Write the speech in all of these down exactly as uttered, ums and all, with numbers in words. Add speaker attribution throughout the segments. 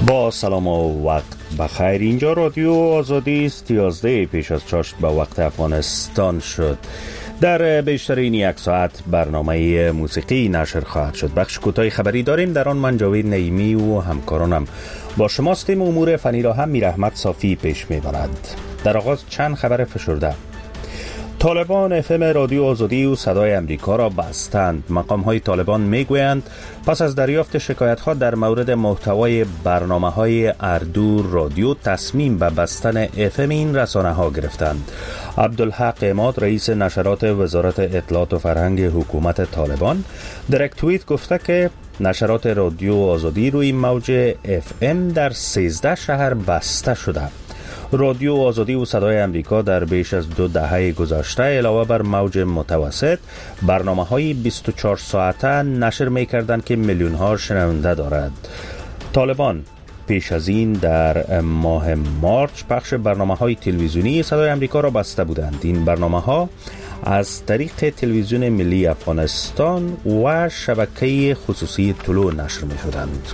Speaker 1: با سلام و وقت بخیر. اینجا رادیو آزادی است. یازده پیش از چاشت به وقت افغانستان شد. در بیشتر این یک ساعت برنامه موسیقی نشر خواهد شد. بخش کوتاه خبری داریم، در آن من جاوید نعیمی و همکارانم با شماستیم. امور فنی را هم میرحمت صافی پیش میبرد. در آغاز چند خبر فشرده. طالبان اف ام رادیو آزادی و صدای امریکا را بستند. مقام های طالبان میگویند پس از دریافت شکایت ها در مورد محتوای برنامه های اردو رادیو تصمیم به بستن اف ام این رسانه ها گرفتند. عبدالحق عماد رئیس نشرات وزارت اطلاعات و فرهنگ حکومت طالبان در یک توییت گفته که نشرات رادیو آزادی روی موج اف ام در سیزده شهر بسته شده. رادیو آزادی و صدای امریکا در بیش از دو دهه گذشته علاوه بر موج متوسط برنامه های بیست و چهار ساعته نشر می کردند که میلیون ها شنونده دارد. طالبان پیش از این در ماه مارچ پخش برنامه های تلویزیونی صدای امریکا را بسته بودند. این برنامه ها از طریق تلویزیون ملی افغانستان و شبکه خصوصی طلوع نشر می شدند.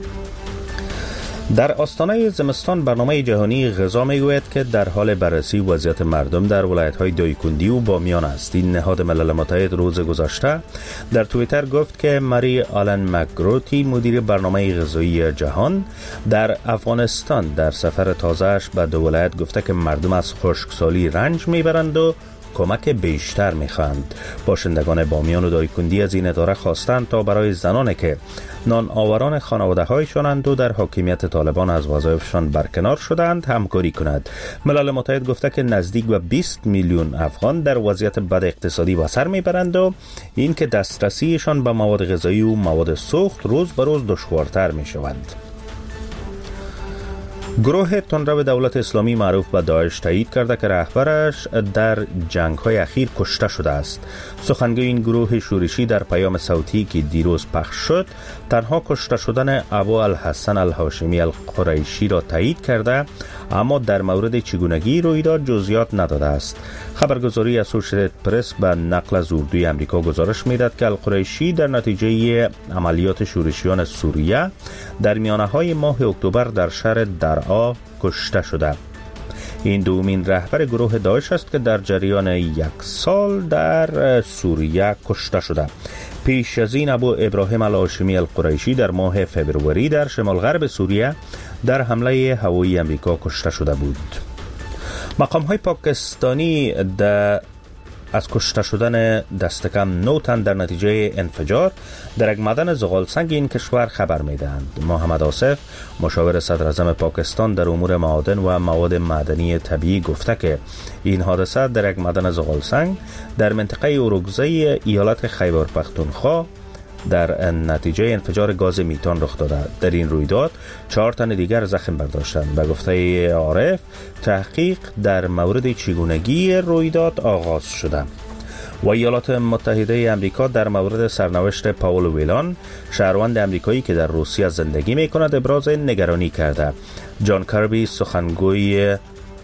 Speaker 1: در آستانه زمستان برنامه جهانی غذا میگوید که در حال بررسی وضعیت مردم در ولایت‌های دایکندی و بامیان است. این نهاد ملل متحد روز گذشته در توییتر گفت که مری آلن مکگروتی مدیر برنامه غذایی جهان در افغانستان در سفر تازه‌اش به دو ولایت گفته که مردم از خشکسالی رنج میبرند و کمک بیشتر میخواهند. باشندگان بامیان و دایکندی از این اداره خواستند تا برای زنانی که نان آوران خانواده هایشانند و در حاکمیت طالبان از وظایفشان برکنار شدند همکاری کند. ملل متحد گفته که نزدیک به بیست میلیون افغان در وضعیت بد اقتصادی به سر میبرند و این که دسترسیشان به مواد غذایی و مواد سوخت روز به روز دشوارتر میشود. گروه تندرو دولت اسلامی معروف به داعش تایید کرده که رهبرش در جنگ‌های اخیر کشته شده است. سخنگوی این گروه شورشی در پیام صوتی که دیروز پخش شد تنها کشته شدن ابو الحسن الهاشمی القریشی را تایید کرده، اما در مورد چگونگی رویداد جزئیات نداده است. خبرگزاری اسوشییتد پرس به نقل از اردوی امریکا گزارش می‌دهد که القریشی در نتیجه عملیات شورشیان سوریه در میانه‌های ماه اکتبر در شهر درعا کشته شده. این دومین رهبر گروه داعش است که در جریان یک سال در سوریه کشته شده. پیش از این ابو ابراهیم الهاشمی القریشی در ماه فبروری در شمال غرب سوریه در حمله هوایی امریکا کشته شده بود. مقام های پاکستانی در از کشته شدن دست کم نه تن در نتیجه انفجار در یک معدن زغالسنگ این کشور خبر می‌دهند. محمد آصف مشاور صدر اعظم پاکستان در امور معادن و مواد معدنی طبیعی گفته که این حادثه در یک معدن زغالسنگ در منطقه اورگزی ایالت خیبر پختونخوا در نتیجه انفجار گاز میتان رخ داده. در این رویداد چهار تن دیگر زخم برداشتند. به گفته عارف تحقیق در مورد چگونگی رویداد آغاز شده. و ایالات متحده امریکا در مورد سرنوشت پاول ویلان شهروند امریکایی که در روسیه زندگی میکند ابراز نگرانی کرده. جان کربی سخنگوی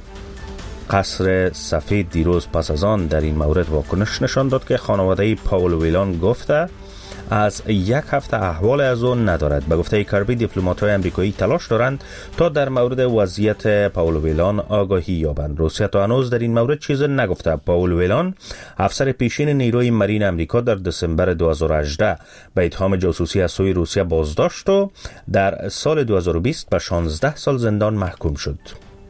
Speaker 1: قصر سفید دیروز پس از آن در این مورد واکنش نشان داد که خانواده پاول ویلان گفته از یک هفته احوال از اون ندارد. به گفته کربی دیپلمات‌های آمریکایی تلاش دارند تا در مورد وضعیت پاول ویلان آگاهی یابند. روسیه تا هنوز در این مورد چیزی نگفته. پاول ویلان افسر پیشین نیروی مرین آمریکا در دسامبر دو هزار و هجده به اتهام جاسوسی از سوی روسیه بازداشت و در سال دو هزار و بیست به شانزده سال زندان محکوم شد.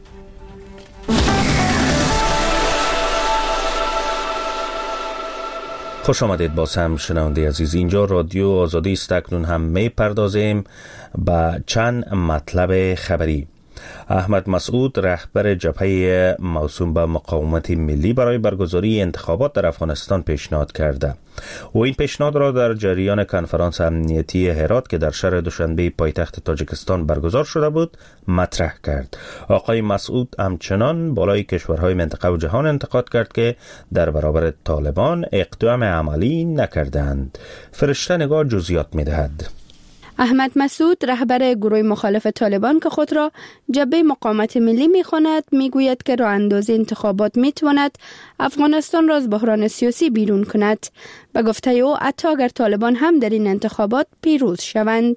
Speaker 1: خوش آمدید باز هم شنونده عزیز. اینجا رادیو آزادی است. اکنون هم می پردازیم به چند مطلب خبری. احمد مسعود رهبر جبهه موسوم به مقاومت ملی برای برگزاری انتخابات در افغانستان پیشنهاد کرده. و این پیشنهاد را در جریان کنفرانس امنیتی هرات که در شهر دوشنبه پایتخت تاجیکستان برگزار شده بود مطرح کرد. آقای مسعود همچنان بالای کشورهای منطقه و جهان انتقاد کرد که در برابر طالبان اقدام عملی نکردند. فرشته نگار جزئیات می‌دهد.
Speaker 2: احمد مسعود رهبر گروه مخالف طالبان که خود را جبهه مقاومت ملی می‌خواند میگوید که راه اندازی انتخابات میتواند افغانستان را از بحران سیاسی بیرون کند. به گفته او حتی اگر طالبان هم در این انتخابات پیروز شوند.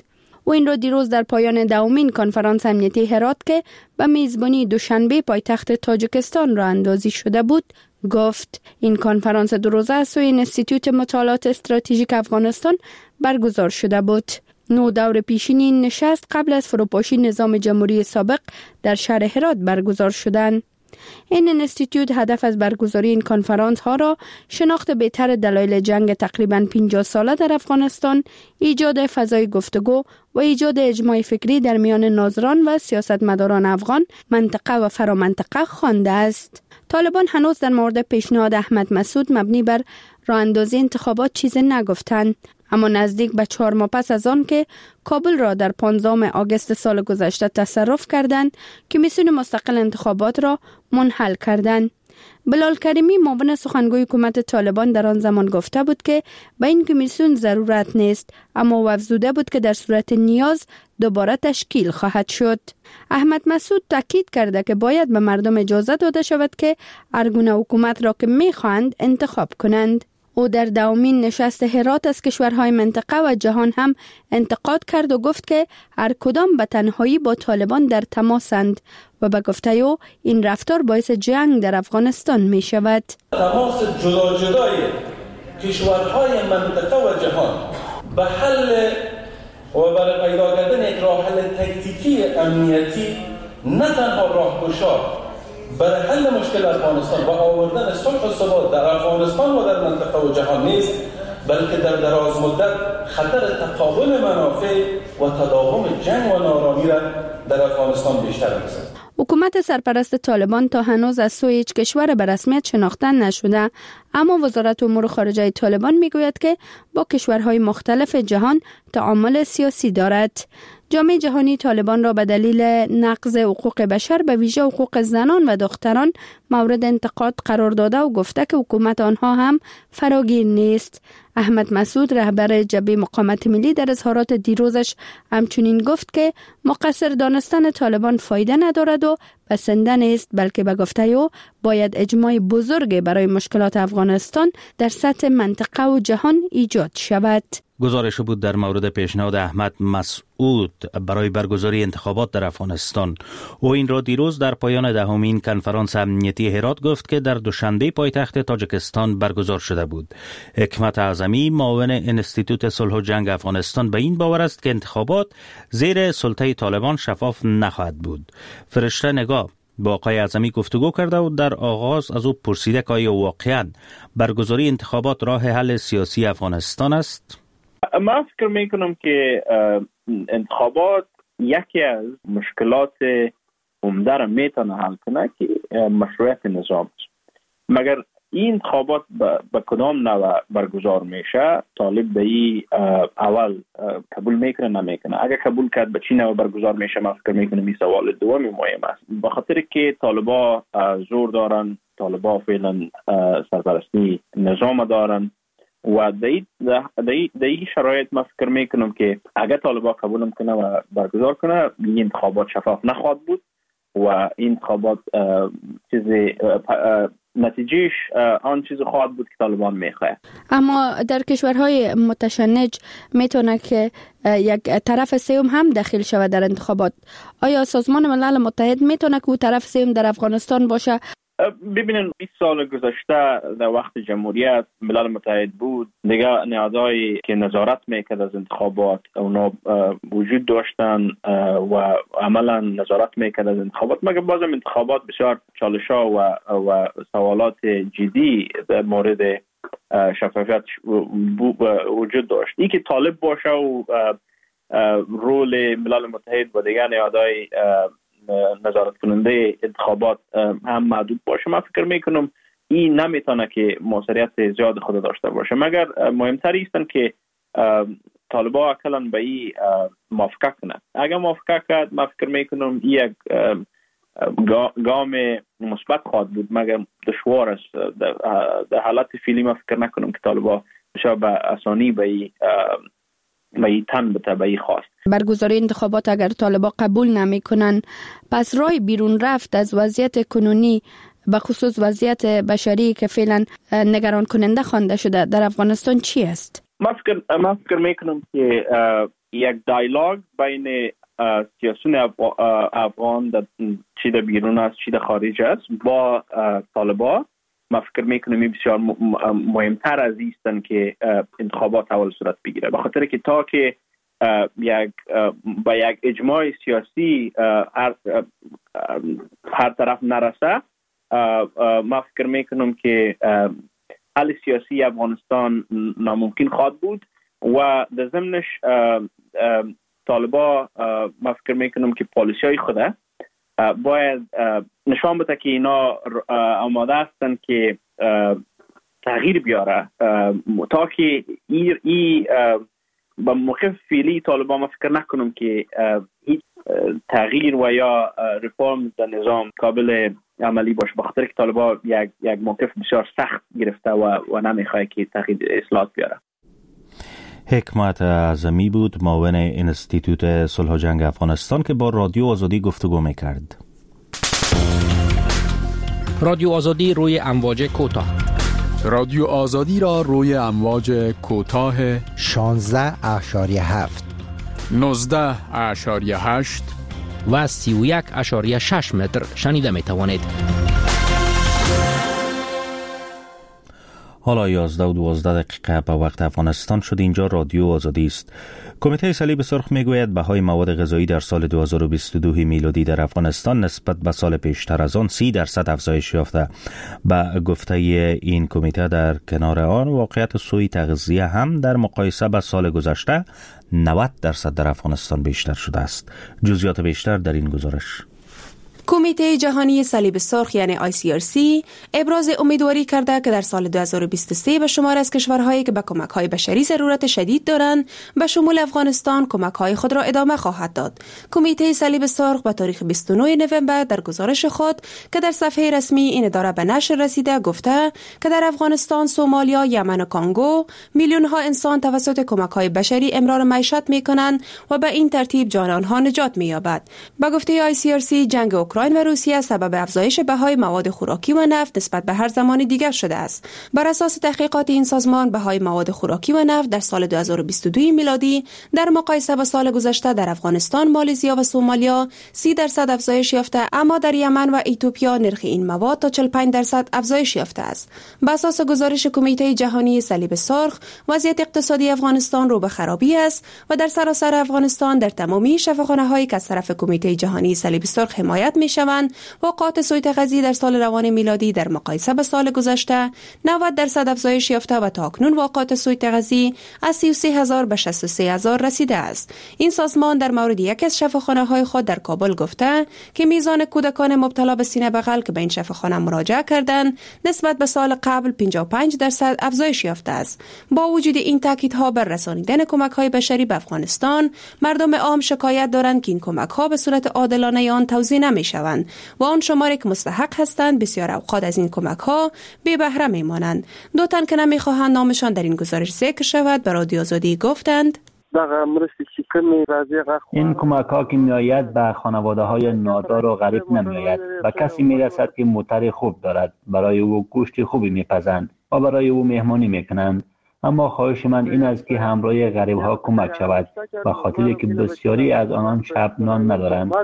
Speaker 2: او این را دیروز در پایان دومین کنفرانس امنیتی هرات که به میزبانی دوشنبه پایتخت تاجیکستان راه اندازی شده بود گفت. این کنفرانس دو روزه از سوی انستیتوت مطالعات استراتژیک افغانستان برگزار شده بود. نو دور پیشینی این نشست قبل از فروپاشی نظام جمهوری سابق در شهر هرات برگزار شدند. این انستیتوت هدف از برگزاری این کنفرانس ها را شناخت بهتر دلایل جنگ تقریباً پنجاه ساله در افغانستان، ایجاد فضای گفتگو و ایجاد اجماع فکری در میان ناظران و سیاستمداران افغان، منطقه و فرامنطقه خوانده است. طالبان هنوز در مورد پیشنهاد احمد مسعود مبنی بر راه اندازی انتخابات چیزی نگفتند، اما نزدیک به چهار ماه پس از آن که کابل را در پانزدهم آگوست سال گذشته تصرف کردند، کمیسیون مستقل انتخابات را منحل کردند. بلال کریمی معاون سخنگوی حکومت طالبان در آن زمان گفته بود که به این کمیسیون ضرورت نیست، اما او افزوده بود که در صورت نیاز دوباره تشکیل خواهد شد. احمد مسعود تاکید کرده که باید به مردم اجازه داده شود که هر گونه حکومت را که می‌خواهند انتخاب کنند. او در دومین نشست هرات از کشورهای منطقه و جهان هم انتقاد کرد و گفت که هر کدام به تنهایی با طالبان در تماسند و به گفته او این رفتار باعث جنگ در افغانستان می شود.
Speaker 3: تماس جدا جدای کشورهای منطقه و جهان به حل و برای پیدا کردن یک راه حل تکتیکی امنیتی نه تنها راهگشا برای حل مشکل افغانستان و آوردن صلح و ثبات در افغانستان و در منطقه و جهان نیست، بلکه در دراز مدت خطر تقابل منافع و تداوم جنگ و نارامی را در افغانستان بیشتر می‌سازد.
Speaker 2: حکومت سرپرست طالبان تا هنوز از سوی هیچ کشور به رسمیت شناخته نشده، اما وزارت امور خارجه طالبان میگوید که با کشورهای مختلف جهان تعامل سیاسی دارد. جامعه جهانی طالبان را به دلیل نقض حقوق بشر به ویژه حقوق زنان و دختران مورد انتقاد قرار داده و گفته که حکومت آنها هم فراگیر نیست. احمد مسعود رهبر جبهه مقاومت ملی در اظهارات دیروزش همچنین گفت که مقصر دانستن طالبان فایده ندارد و بسنده نیست، بلکه به گفته او باید اجماع بزرگ برای مشکلات افغانستان در سطح منطقه و جهان ایجاد شود.
Speaker 1: گزارش بود در مورد پیشنهاد احمد مسعود برای برگزاری انتخابات در افغانستان. او این را دیروز در پایان دهمین کنفرانس امنیتی هرات گفت که در دوشنبه پایتخت تاجیکستان برگزار شده بود. حکمت اعظمی معاون انستیتوت صلح و جنگ افغانستان به این باور است که انتخابات زیر سلطه طالبان شفاف نخواهد بود. فرشته نگاه با آقای اعظمی گفتگو کرده و در آغاز از او پرسیده که آیا واقعاً برگزاری انتخابات راه حل سیاسی افغانستان است؟
Speaker 4: من فکر میکنم که انتخابات یکی از مشکلات عمده را میتونه حل کنه که مشروعیت نظام است. مگر این انتخابات به کدام نوع برگزار میشه، طالب به این اول قبول میکنه نمیکنه. اگر قبول کرد به چی نوع برگزار میشه، من فکر میکنم این سوال دومی مهم است. به خاطر که طالبا زور دارن، طالبا فعلا سرپرستی نظام دارن و در این شرایط من فکر میکنم که اگر طالبان قبول کنه و برگزار کنه، این انتخابات شفاف نخواهد بود و این انتخابات چیز نتیجهش آن چیز خواهد بود که طالبان میخواه.
Speaker 2: اما در کشورهای متشنج میتونه که یک طرف سوم هم داخل شود در انتخابات. آیا سازمان ملل متحد میتونه که او طرف سوم در افغانستان باشه؟
Speaker 4: ببینن بیست سال گذشته در وقت جمهوریت ملل متحد بود، دیگه نهادهایی که نظارت میکرد از انتخابات اونا وجود داشتن و عملا نظارت میکرد از انتخابات، مگر بازم انتخابات بسیار چالش‌ها و و سوالات جدی در مورد شفافیت وجود داشت. این که طالب باشه و رول ملل متحد و دیگر نهادهای نظارت کننده انتخابات هم محدود باشه، من فکر میکنم این نمیتونه که موثریت زیاد خود داشته باشه. مگر مهمتر ایستن که طالبا اکلن به این موافقه کنه. اگر موافقه کرد، من فکر میکنم این یک گام مثبت خواهد بود، مگر دشوار است. در حالت فعلی من فکر نکنم که طالبا بسیار به آسانی به این به این تن به تبعی خواست.
Speaker 2: برگزاری انتخابات اگر طالبان قبول نمی کنن، پس راه بیرون رفت از وضعیت کنونی به خصوص وضعیت بشری که فعلا نگران کننده خوانده شده در افغانستان چی است؟
Speaker 4: من فکر من فکر میکنم که یک دیالوگ بین سیاسیون افغان در چی در بیرون است چی در خارج است با طالبان. ما فکر میکنم بسیار مهمتر از ایستن که انتخابات اول صورت بگیره، به خاطر که تا که یک با یک اجماع سیاسی هر, هر طرف نرسه، ما فکر میکنم که حل سیاسی افغانستان ناممکن خواهد بود و در ضمنش طالبان ما فکر میکنم که پالیسی های خوده باید نشان بده که اینا آماده هستن که تغییر بیاره. تا که ای, ای با موقف فعلی طالبان ما فکر نکنم که هیچ تغییر و یا ریفورم در نظام قابل عملی باشه، بخاطر که طالبان یک یک موقف بسیار سخت گرفته و و نمیخواد که تغییر اصلاحات بیاره.
Speaker 1: حکمت اعظمی بود، معاون انستیتوت صلح و جنگ افغانستان که با رادیو آزادی گفتگو میکرد.
Speaker 5: رادیو آزادی روی امواج کوتاه.
Speaker 6: رادیو آزادی را روی امواج کوتاه
Speaker 7: شانزده اشاریه هفت،
Speaker 6: نوزده اشاریه هشت
Speaker 5: و سی و یک اشاریه شش متر شنیده می توانید.
Speaker 1: حالا یازده و دوازده دقیقه به وقت افغانستان شد. اینجا رادیو آزادی است. کمیته صلیب سرخ میگوید بهای مواد غذایی در سال دو هزار و بیست و دو میلادی در افغانستان نسبت به سال پیشتر از آن سی درصد افزایش یافته. به گفته این کمیته در کنار آن واقعیت سوء تغذیه هم در مقایسه با سال گذشته نود درصد در افغانستان بیشتر شده است. جزئیات بیشتر در این گزارش.
Speaker 8: کمیته جهانی صلیب سرخ یعنی آی سی آر سی ابراز امیدواری کرده که در سال دو هزار و بیست و سه به شمار از کشورهایی که به کمک‌های بشری ضرورت شدید دارند به شمول افغانستان کمک‌های خود را ادامه خواهد داد. کمیته صلیب سرخ به تاریخ بیست و نه نوامبر در گزارش خود که در صفحه رسمی این اداره به نشر رسیده گفته که در افغانستان، سومالیا، یمن و کانگو میلیون‌ها انسان توسط کمک‌های بشری امرار معیشت می‌کنند و به این ترتیب جان آنها نجات می‌یابد. به گفته آی سی آر سی جنگ اوکراین و روسیه سبب افزایش بهای مواد خوراکی و نفت نسبت به هر زمان دیگر شده است. بر اساس تحقیقات این سازمان بهای مواد خوراکی و نفت در سال دو هزار و بیست و دو میلادی در مقایسه با سال گذشته در افغانستان، مالزیا و سومالیا سی درصد افزایش یافته، اما در یمن و اتیوپیا نرخ این مواد تا چهل و پنج درصد افزایش یافته است. بر اساس گزارش کمیته جهانی صلیب سرخ وضعیت اقتصادی افغانستان رو به خرابی است و در سراسر افغانستان در تمامی شفاخانه‌هایی که از طرف کمیته جهانی صلیب سرخ حمایت می‌شوند واقعات سوء تغذیه در سال روان میلادی در مقایسه با سال گذشته نود درصد افزایش یافته و تا اکنون واقعات سوء تغذیه از سی و سه هزار به شصت و سه هزار رسیده است. این سازمان در مورد یکی از شفاخانه‌های خود در کابل گفته که میزان کودکان مبتلا به سینه بغل که به این شفاخانه مراجعه کردند نسبت به سال قبل پنجاه و پنج درصد افزایش یافته است. با وجود این تاکیدها بر رسانیدن کمک‌های بشری به افغانستان، مردم عام شکایت دارند که این کمک‌ها به صورت عادلانه آن توزیع نمی‌شوند و آن شماری که مستحق هستند بسیار اوقات از این کمک‌ها بی بهره می‌مانند. دو تن که نمی‌خواهند نامشان در این گزارش ذکر شود به رادیو آزادی گفتند
Speaker 9: این کمک‌ها که می‌آید به خانواده‌های نادار و غریب نمی‌آید و کسی می‌رسد که موتر خوب دارد، برای او گوشت خوبی می‌پزند و برای او مهمانی می‌کنند. اما خواهش من این است که همراه غریب‌ها کمک شود و خاطری که بسیاری از آنان شب نان ندارند.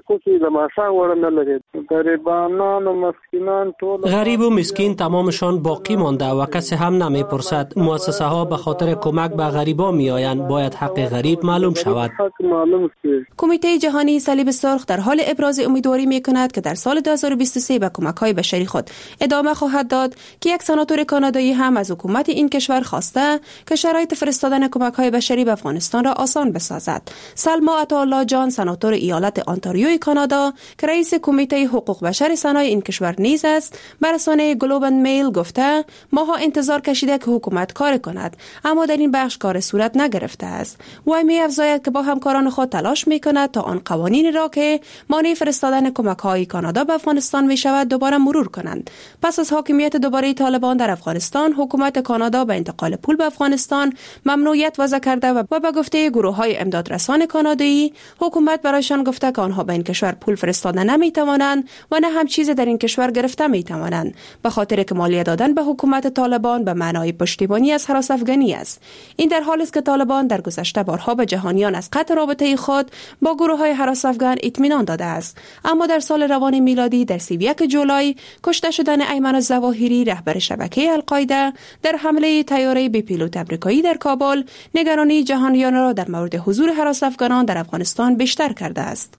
Speaker 10: غریب و مسکین تمامشان باقی مانده و کسی هم نمی‌پرسد. مؤسسه ها به خاطر کمک به غریبا می‌آیند. باید حق غریب معلوم شود.
Speaker 8: کمیته جهانی صلیب سرخ در حال ابراز امیدواری می‌کند که در سال دو هزار و بیست و سه به کمک‌های بشری خود ادامه خواهد داد که یک سناتور کانادایی هم از حکومت این کشور خواسته که شرایط فرستادن کمک‌های بشری به افغانستان را آسان بسازد. سلما عطاالله جان، سناتور ایالت آنتاریوی کانادا که رئیس کمیته حقوق بشر سنای این کشور نیز است، بر رسانه گلوب اند میل گفته ماها انتظار کشیده که حکومت کار کند، اما در این بخش کار صورت نگرفته است. وی می‌افزاید که با همکاران خود تلاش می‌کند تا آن قوانین را که مانع فرستادن کمک‌های کانادا به افغانستان می‌شود دوباره مرور کنند. پس از حاکمیت دوباره طالبان در افغانستان، حکومت کانادا به انتقال پول به افغانستان ممنوعیت وضع کرده و به گفته گروه‌های امدادرسان کانادایی حکومت برایشان گفته که آنها به این کشور پول فرستاده نمی‌توانند و نه هم چیزی در این کشور گرفته می‌توانند، به خاطر که مالیه دادن به حکومت طالبان به معنای پشتیبانی از هراس افغانی است. این در حالی است که طالبان در گذشته بارها به جهانیان از قطع رابطه خود با گروه‌های هراس افغان اطمینان داده است، اما در سال روان میلادی در سی و یک جولای کشته شدن ایمن الظواهری رهبر شبکه القاعده در حمله طیاره بی پیلوت آمریکایی در کابل نگرانی جهانیان را در مورد حضور هراس افغانان در افغانستان بیشتر کرده است.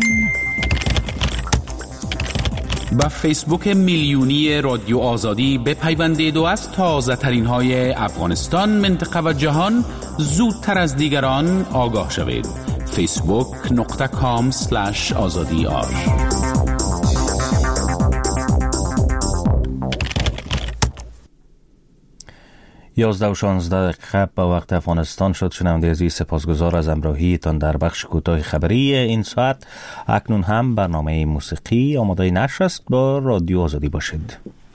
Speaker 11: با فیسبوک میلیونی رادیو آزادی بپیوندید و از تازه ترین های افغانستان، منطقه و جهان زودتر از دیگران آگاه شوید. فیسبوک نقطه کام سلش آزادی آر.
Speaker 1: یازده و شانزده دقیقه به وقت افغانستان شد. شنونده عزیز، سپاسگزار از همراهیتان در بخش کوتاه خبری این ساعت. اکنون هم برنامه موسیقی آماده نشر است. با رادیو آزادی باشید.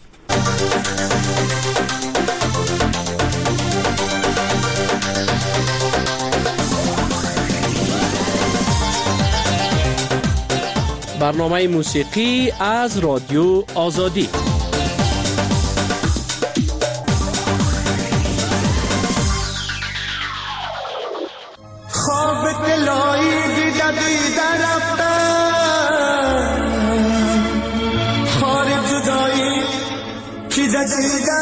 Speaker 10: برنامه موسیقی از رادیو آزادی.
Speaker 12: خواب دلایی دیده دیده رفتم، خار جدایی چیده چیده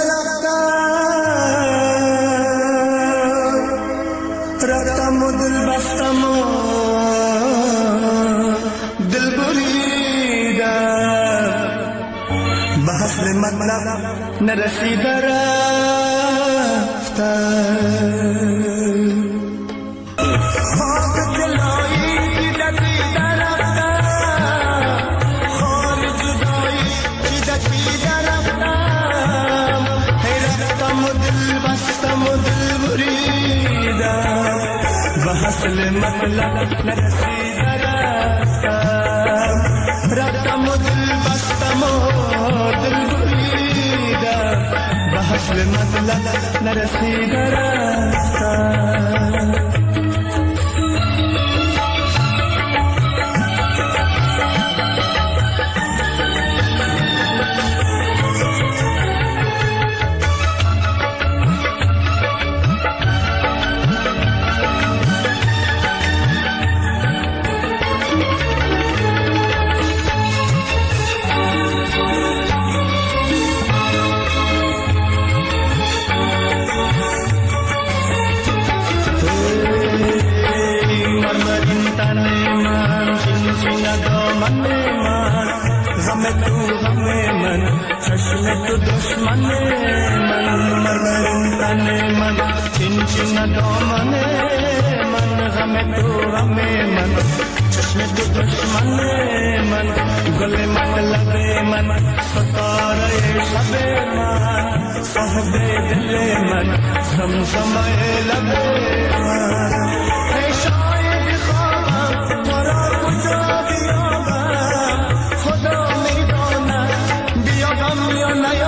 Speaker 12: رفتم، رفتم و دل بستم و دل بریدم، به حسن مطلب نرسیده رفتم. حاصل مطلب نرسیده رفتم، رفتم و دل بستم و دل بریدم، به حاصل مطلب نرسیده رفتم. چشم تو دشمن من، مرمرین تن من، چین چین دامن من، غم تو غم من، چشم تو دشمن من، گل مطلب من، ستاره شب من، صاحب دل من، زمزمه لب من. ای شاید خوابم تو را کجا بیابم، خدا میداند بیابم یا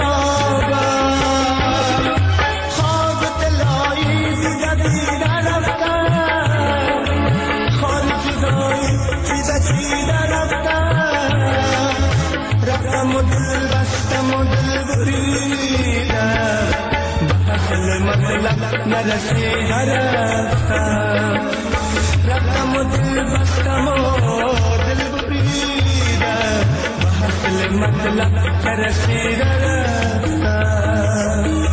Speaker 12: نیابم. خواب دلایی دیده دیده رفتم، خال جدایی چیده چیده رفتم، رفتم و دل بستم و دل بریدم، به حاصل مطلب نرسیده رفتم، رفتم و دل بستم و دل بریدم، به حاصل مطلب نرسیده رفتم.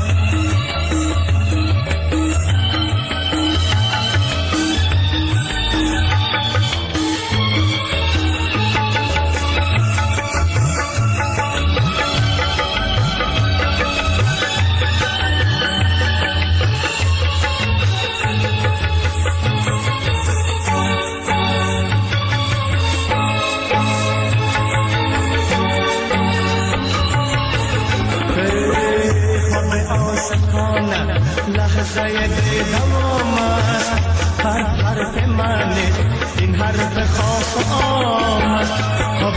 Speaker 12: لحظه دیدم است، هر حرف منه این حرف خاص آمد، خواب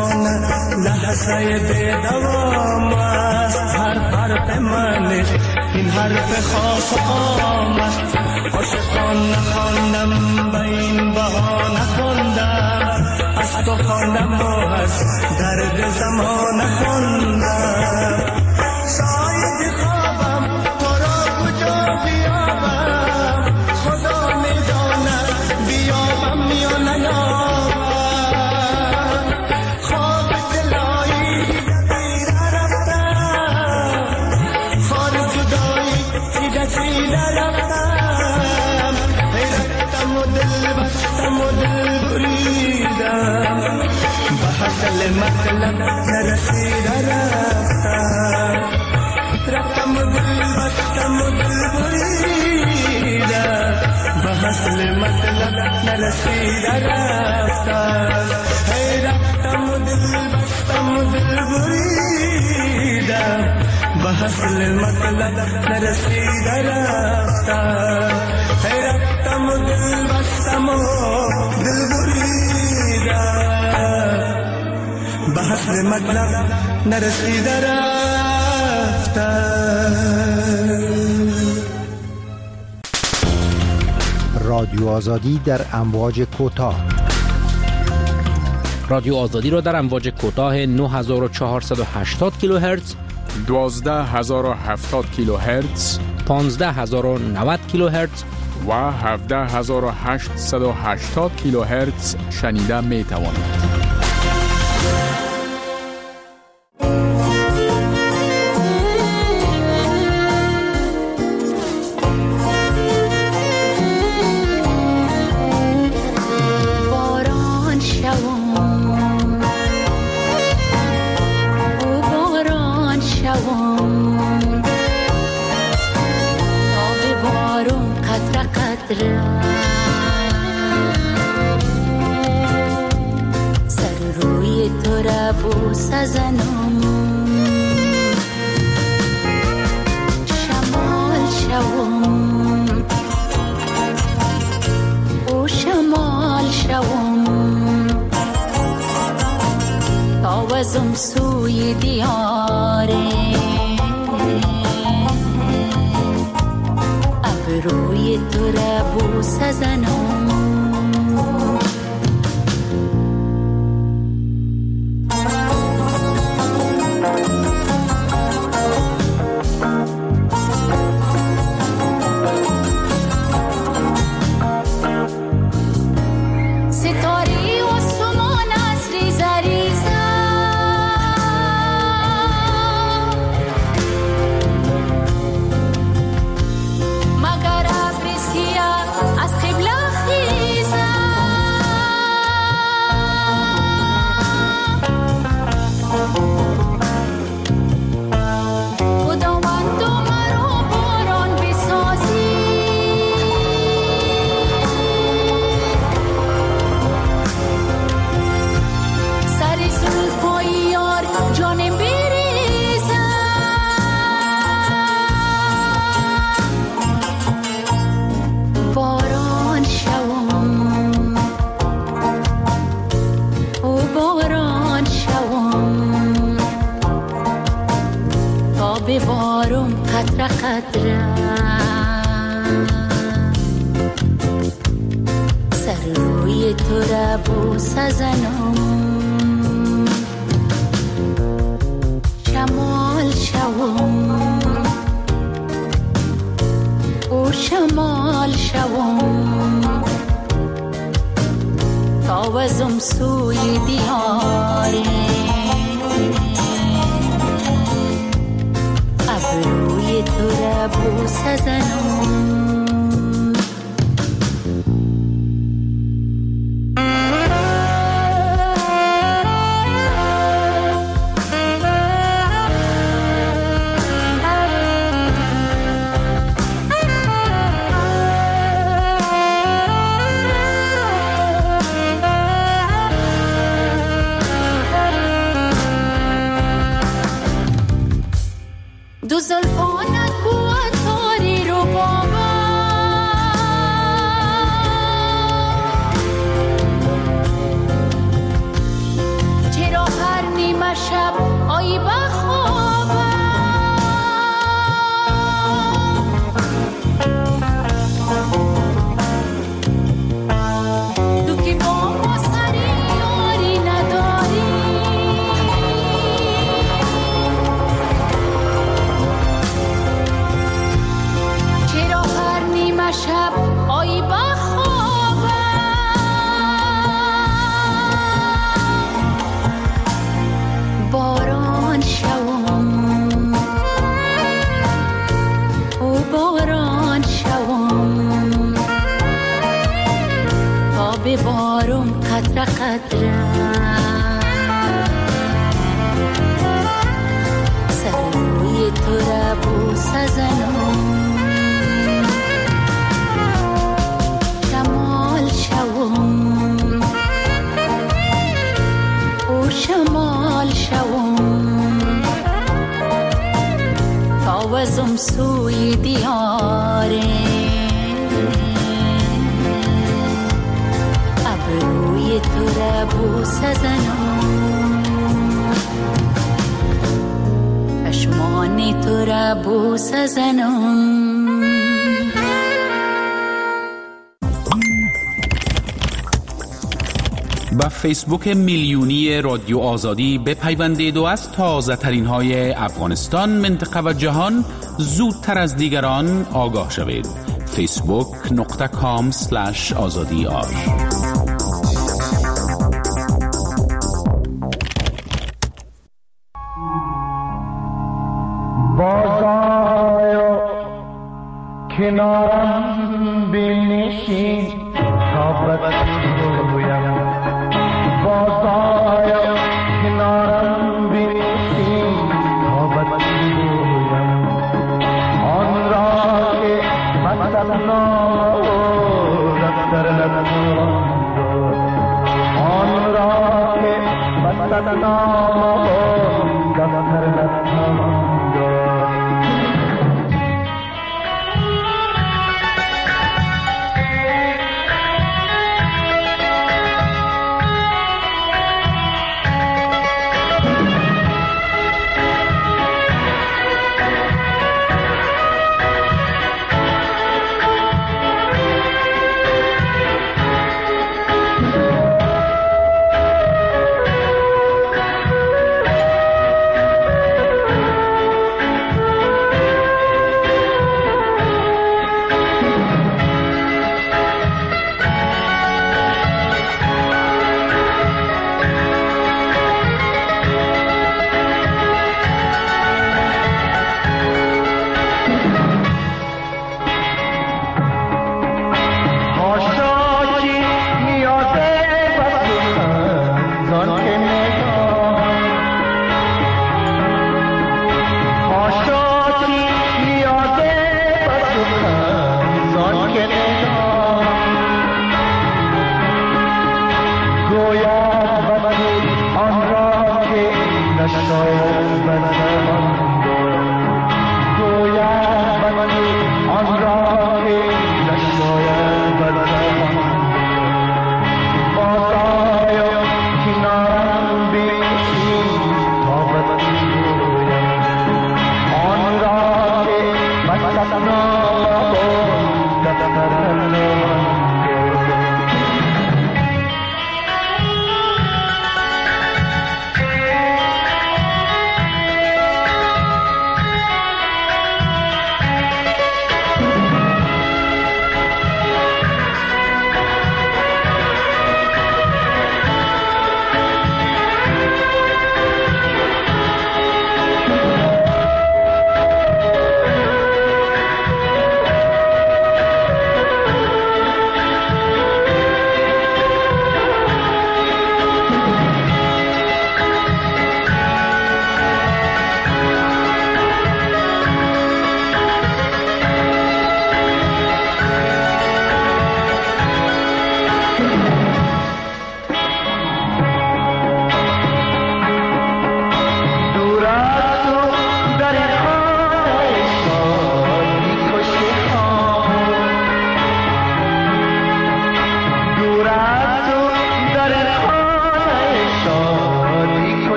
Speaker 12: عاشقانه لحظه دیدم است، هر حرف منه این حرف خاص آمد. عاشقان نخواندم به این بها نخواندم، از تو خواندم و از درد زمان نخواندم. شاید خوابم تو را کجا بیابم، خدا میداند بیابم یا نیابم. خواب دلایی دیده رفتم، خار جدایی دیده دیده رفتم. حیرتم و دل بستم و دل بریدم، به حاصل مطلب نرسیده رفتم. رفتم و دل بستم و دل بریدم، به حاصل مطلب نرسیده رفتم. هی رفتم و دل بستم و دل بریدم، به حاصل مطلب نرسیده رفتم. هی رفتم و دل بستم و دل بریدم، به حاصل مطلب نرسیده رفتم.
Speaker 7: رادیو آزادی در امواج کوتاه.
Speaker 5: رادیو آزادی را در امواج کوتاه نه هزار و چهارصد و هشتاد کیلوهرتز،
Speaker 6: دوازده هزار و هفتاد کیلوهرتز،
Speaker 5: پانزده هزار و نود کیلوهرتز
Speaker 6: و هفده هزار و هشتصد و هشتاد کیلوهرتز شنیده می توانید.
Speaker 13: سر روی تو را بوسه زنم، شمال شوم او شمال شوم، تاوزم سوی دیاره روی تو را بوسه زنم. ببارم قطره قطره، سر روی تو را بوسه زنم، شمال شوم او شمال شوم، تاوزم سوی دیاره روی تو را بوسه زنم. دو زلفانت بود تاری رو بابا، چرا هر نیمه شب آیی بخوابم، قدرم سر روی تو را بوسه زنم شمال شوم او شمال شوم تا وزم سوی دیاره ابروی تو را بوسه زنم چشمان تو را بوسه زنم
Speaker 11: با فیسبوک میلیونی رادیو آزادی بپیوندید و از تازه ترین های افغانستان، منطقه و جهان زودتر از دیگران آگاه شوید. فیسبوک نقطه کام سلش آزادی آر.
Speaker 12: بازآیو کنارم بنشین تا بگویم بازآیو کنارم بنشین تا بگویم آن را که مطلب دفتر نتوان آن را که مطلب دفتر نتوان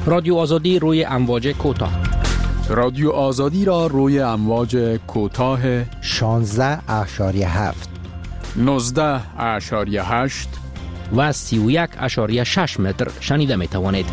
Speaker 5: رادیو آزادی روی امواج کوتاه.
Speaker 6: رادیو آزادی را روی امواج کوتاه
Speaker 7: شانزده اشاریه هفت،
Speaker 6: نوزده اشاریه هشت
Speaker 5: و سی و یک اشاریه شش متر شنیده می توانید.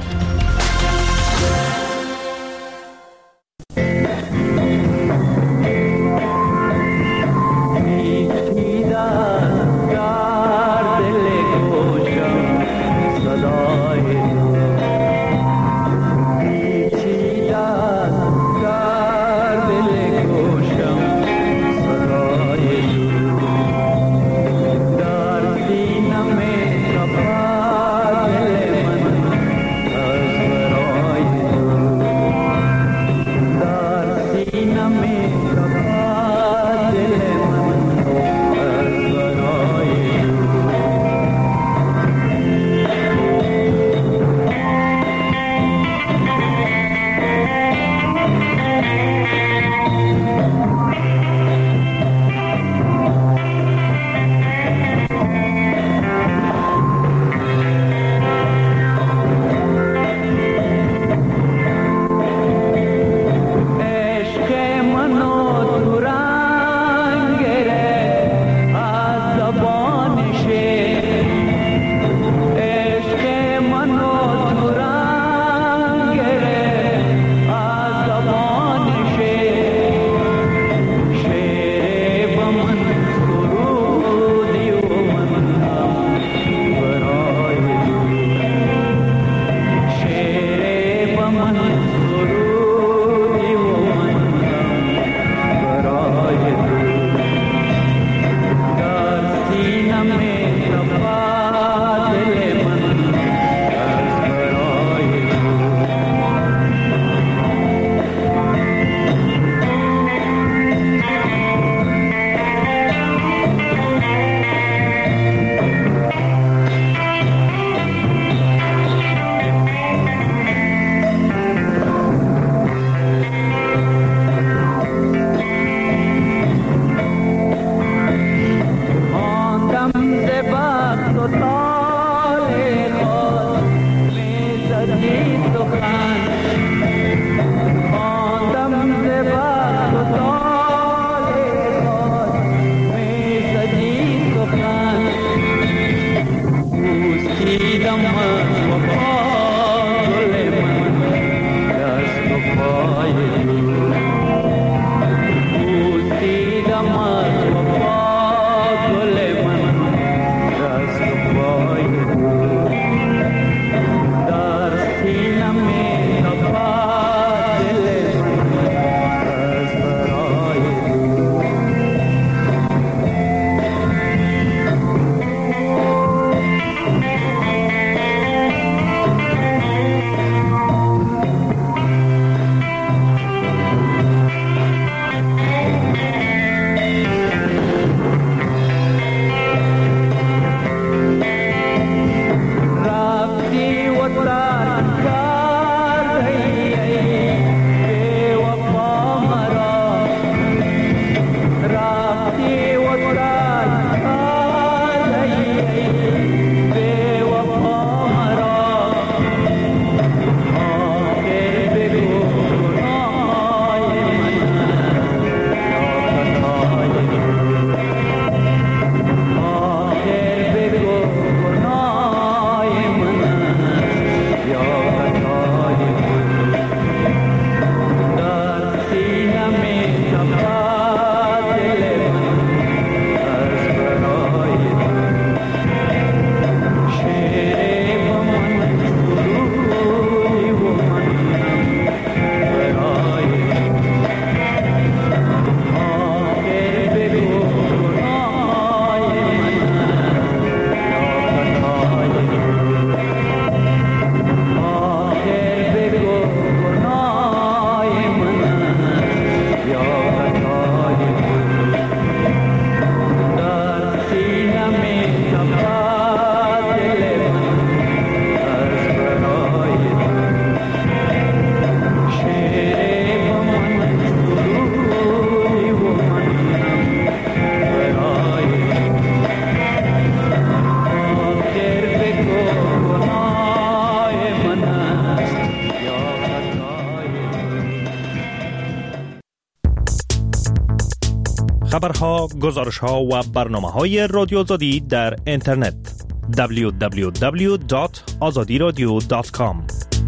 Speaker 1: خبرها، گزارشها و برنامه‌های رادیو آزادی در اینترنت دبلیو دبلیو دبلیو دات آزادی رادیو دات کام.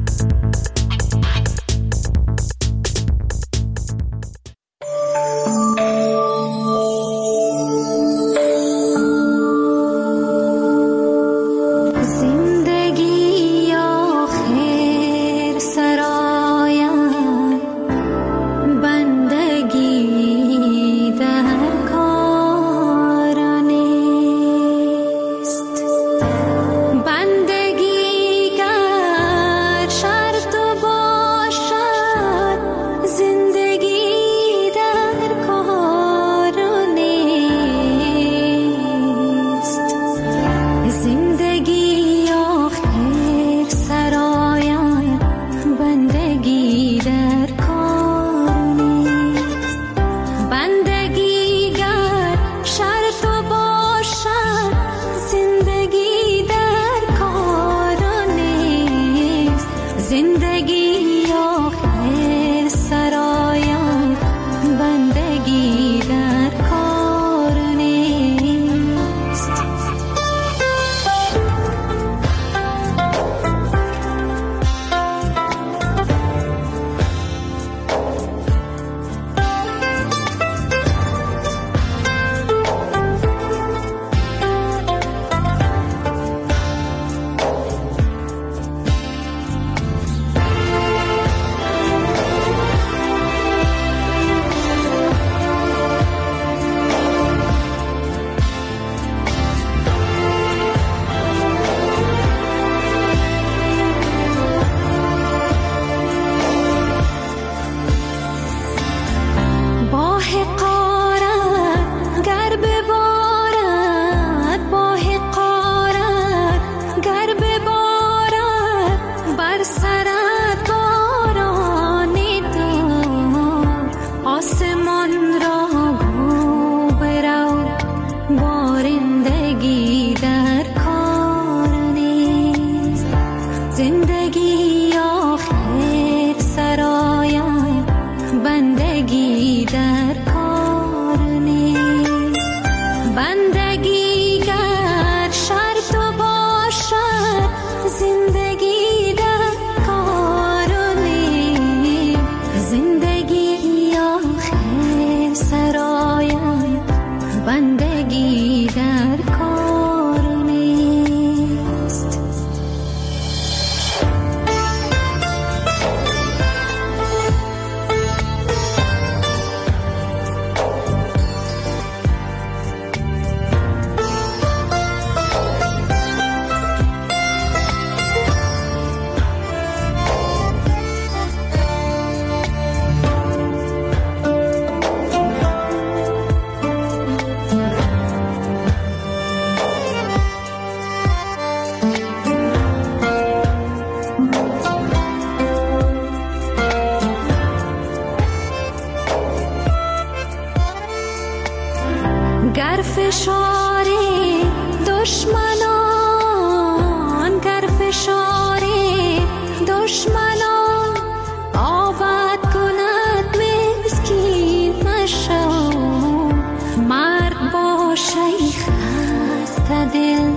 Speaker 13: گر فشار دشمنان گر فشار دشمنان آباد کند مسکین مشو مرد باشه خسته دل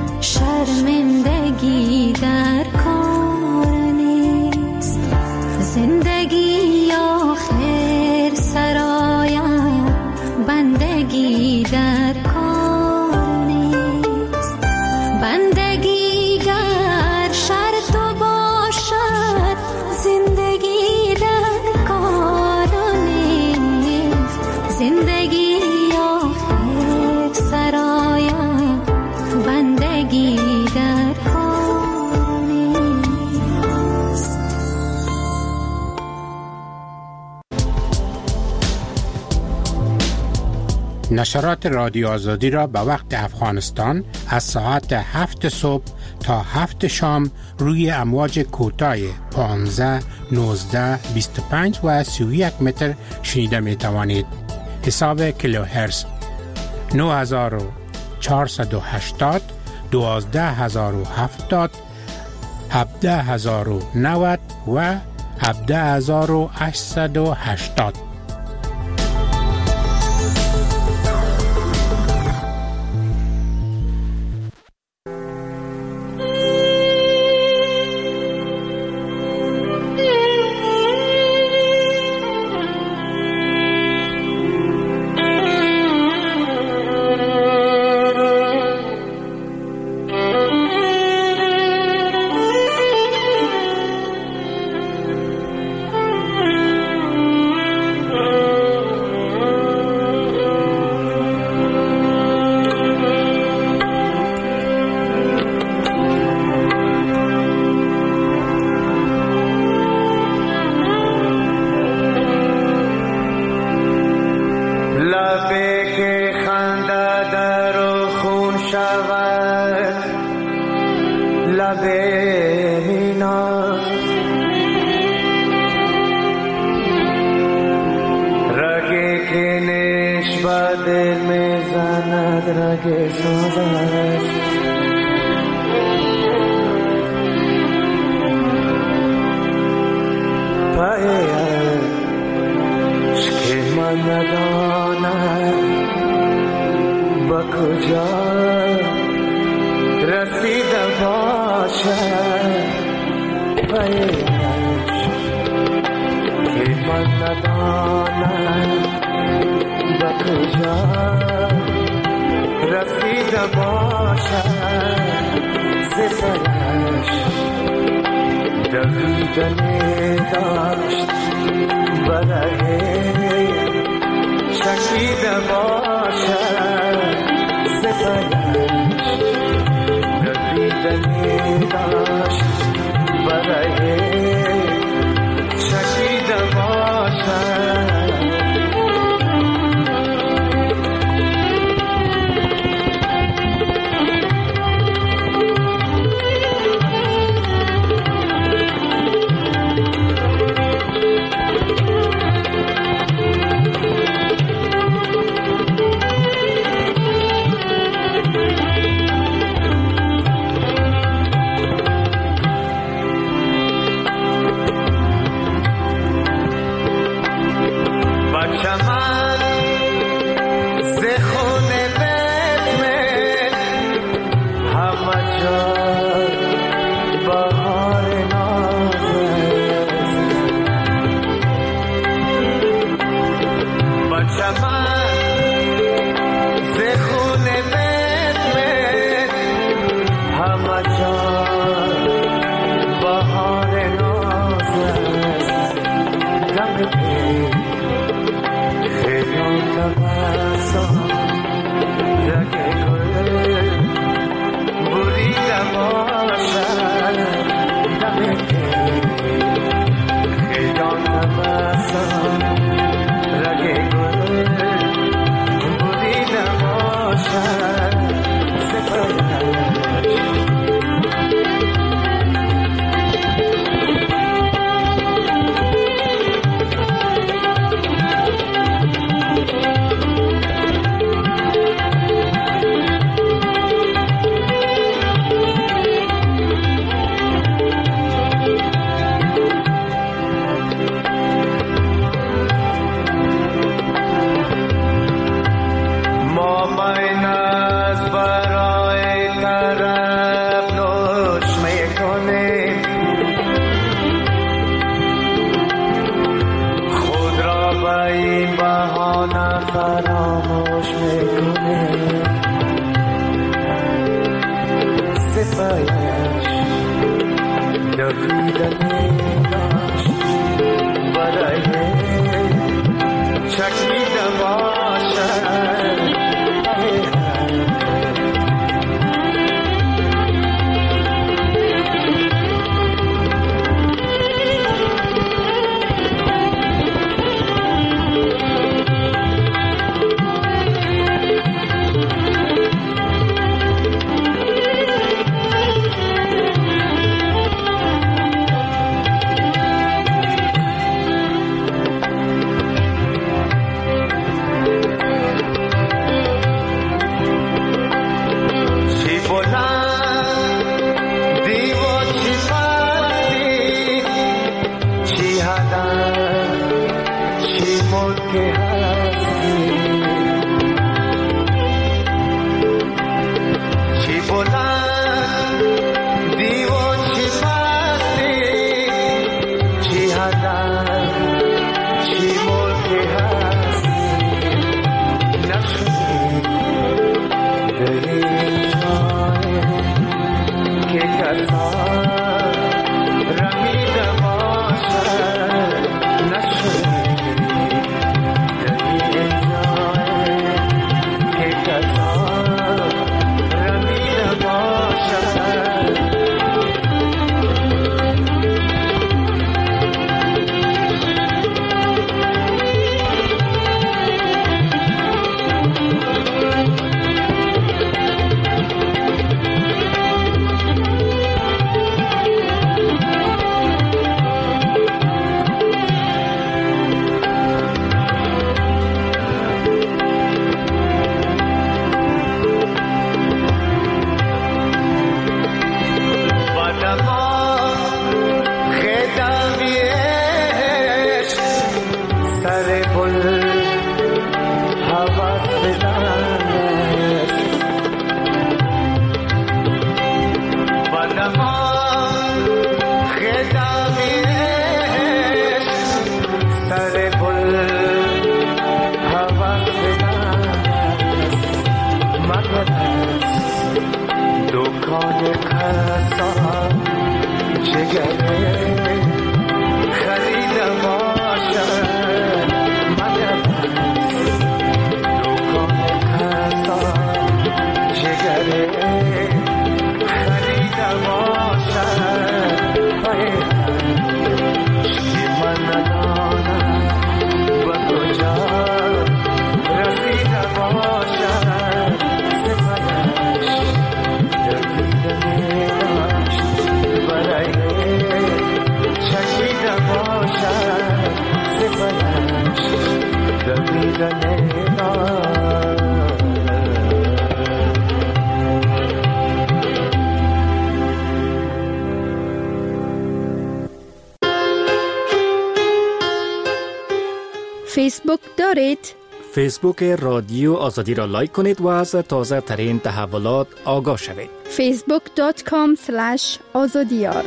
Speaker 13: شرمندگی در کار نیست زندگی آخر سرایم بندگی در کار نیست بندگی گر شرط باشد زندگی در کار نیست زندگی آخر سرایم بندگی در کار نیست.
Speaker 14: نشرات رادیو آزادی را به وقت افغانستان از ساعت هفت صبح تا هفت شام روی امواج کوتاه پانزده، نوزده، بیست و پنج و سی و یک متر شنیده می توانید. حساب کیلوهرتز نه هزار و چهارصد و هشتاد، دوازده هزار و هفتاد، هفده هزار و نود و هفده هزار و هشتصد و هشتاد.
Speaker 12: لبه که خنده در و خون شود لبه میناست رگه که نشبه دل میزند رگه ساز است عشق من ندانم با کجا رسیده باشد عشق که من ندانم با کجا رسیده باشد سفرش دویدنی داشت برای شکیده باشد سفرش دویدنی داشت برای شکیده باشد
Speaker 2: فیسبوک دارید؟
Speaker 15: فیسبوک رادیو آزادی را لایک کنید و از تازه ترین تحولات آگاه شوید.
Speaker 2: فیسبوک دات کام اسلش آزادیار.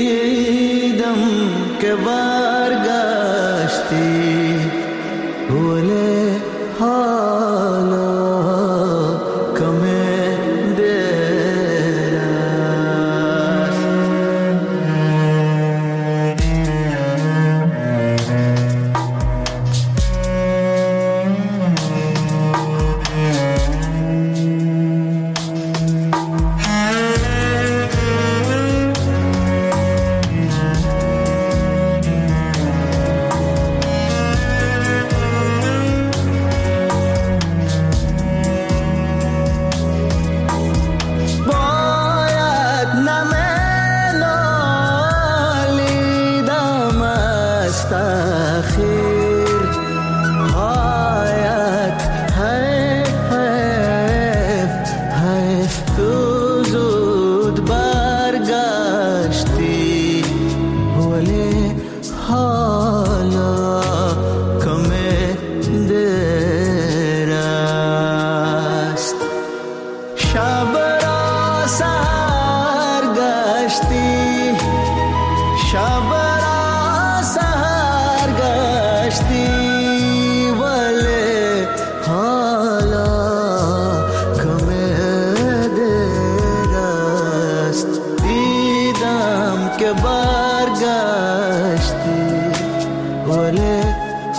Speaker 12: که برگشتی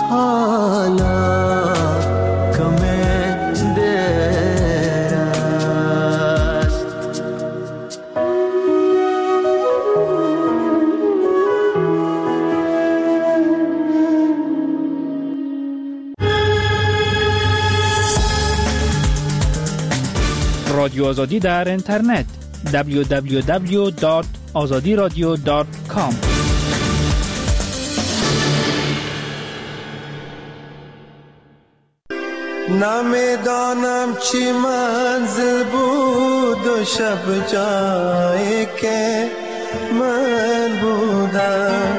Speaker 12: حالا کمه دیر است.
Speaker 5: رادیو آزادی در اینترنت دبلیو دبلیو دبلیو دات آزادی رادیو دات کام.
Speaker 12: نمیدانم چی منزل بود و شب جایی که من بودم.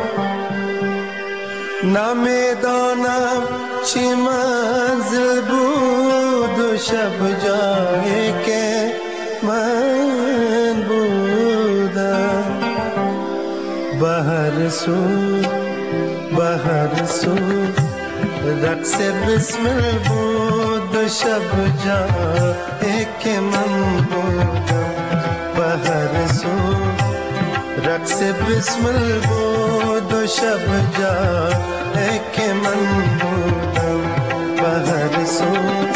Speaker 12: نمیدانم چی منزل بود و شب جایی که من بودم. به هر سو به هر سو رقص بسمل بود و شب جایی که من بودم. به هر سو رقص بسمل بود و شب جایی که من بودم. به هر سو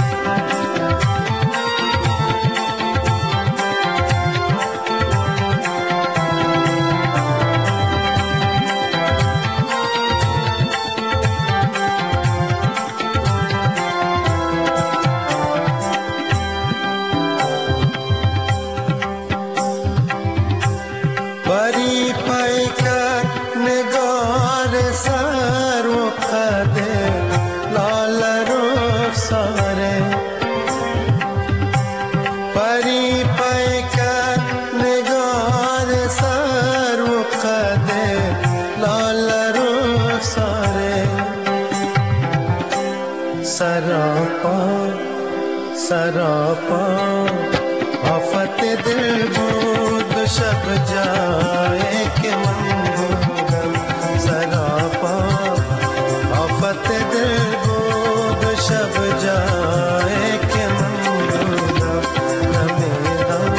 Speaker 12: सरापा आफत दिल بود शब जाए के मन बूदम. सरापा आफत दिल بود शब जाए के मन बूदम. नमेदान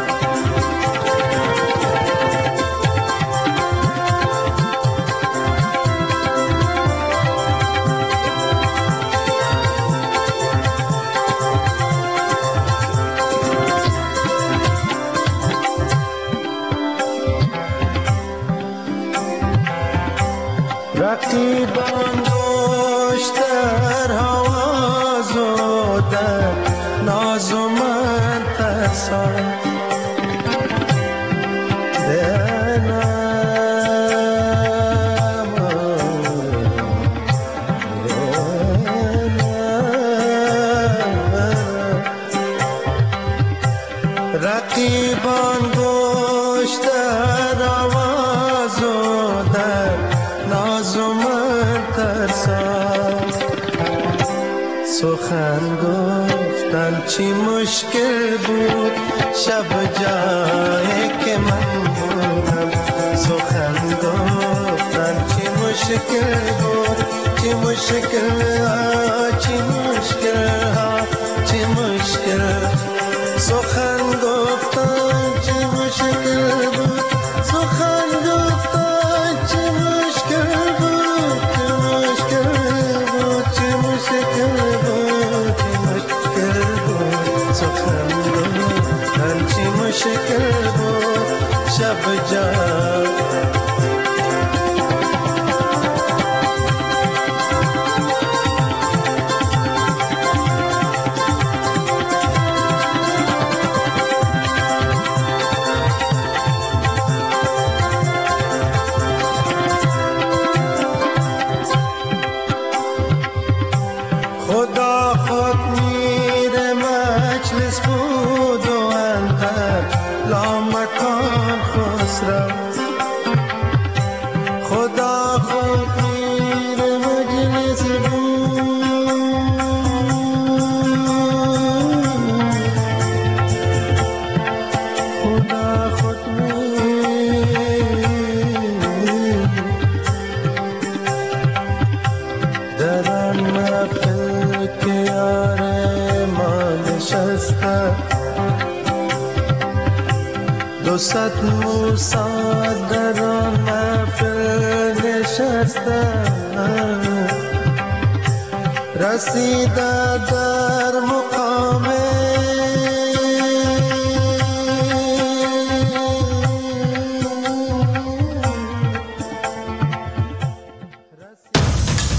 Speaker 12: رقیبان دوش در حواز و در ناز و من ترسان دنم رقیبان دوش در حواز و در ناز و من ترسان. سخن گفتن چی مشکل بود شب جایی که من بودم. سخن گفتن چی مشکل بود چی مشکل ها چی مشکل ها چی مشکل. سخن گفتن چی مشکل بود سخن گفتن چی مشکل بود چی مشکل بود چی مشکل بود چی مشکل بود. سخن گفتن چی مشکل بود شب جان. دو صد موسی در آن محفل نشستند. رسیده در